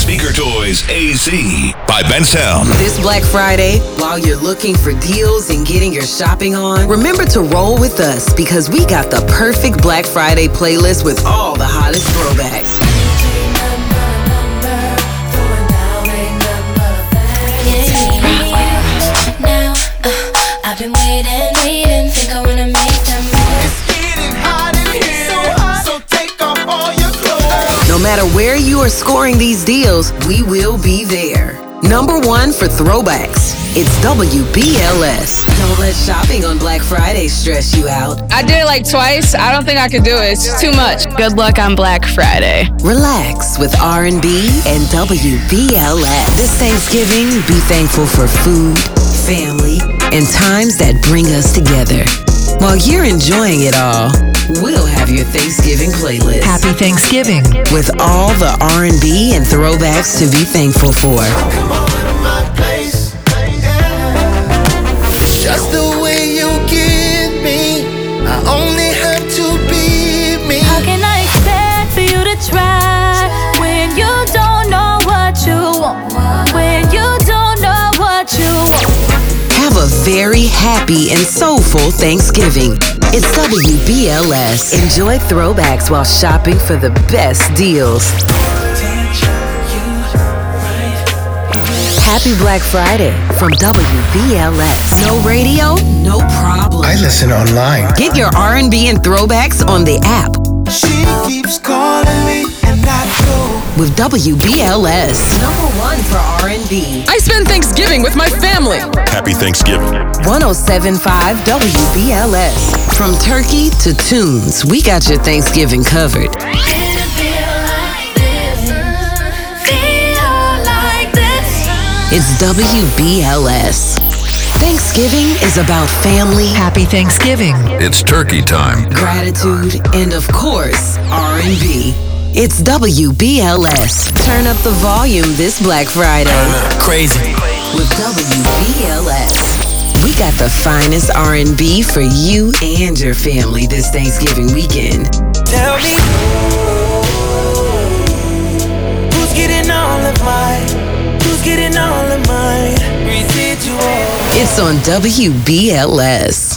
Speaker Toys AZ by Bensound. This Black Friday, while you're looking for deals and getting your shopping on, remember to roll with us because we got the perfect Black Friday playlist with all the hottest throwbacks. I've been waiting, think I wanna make them move. It's getting hot in here, so take off all your clothes. No matter where you are scoring these deals, we will be there. Number one for throwbacks, it's WBLS. Don't let shopping on Black Friday stress you out. I did it like twice. I don't think I could do it. It's too much. Good luck on Black Friday. Relax with R&B and WBLS. This Thanksgiving, be thankful for food, family, and times that bring us together. While you're enjoying it all, we'll have your Thanksgiving playlist. Happy Thanksgiving. With all the R&B and throwbacks to be thankful for. Come on to my place. Just the way you get me, I only have to be me. How can I expect for you to try when you don't know what you want? When you don't know what you want. Have a very happy and soulful Thanksgiving. It's WBLS. Enjoy throwbacks while shopping for the best deals. Happy Black Friday from WBLS. No radio? No problem. I listen online. Get your R&B and throwbacks on the app. She keeps calling me and I go. With WBLS. Number one for R&B. I spend Thanksgiving with my family. Happy Thanksgiving. 107.5 WBLS. From turkey to tunes, we got your Thanksgiving covered. It's WBLS. Thanksgiving is about family, Happy Thanksgiving. It's turkey time. gratitude, and of course, R&B. It's WBLS. Turn up the volume this Black Friday. Crazy. With WBLS. We got the finest R&B for you and your family this Thanksgiving weekend. Tell me who's getting all of mine? Who's getting all of mine? Residual. It's on WBLS.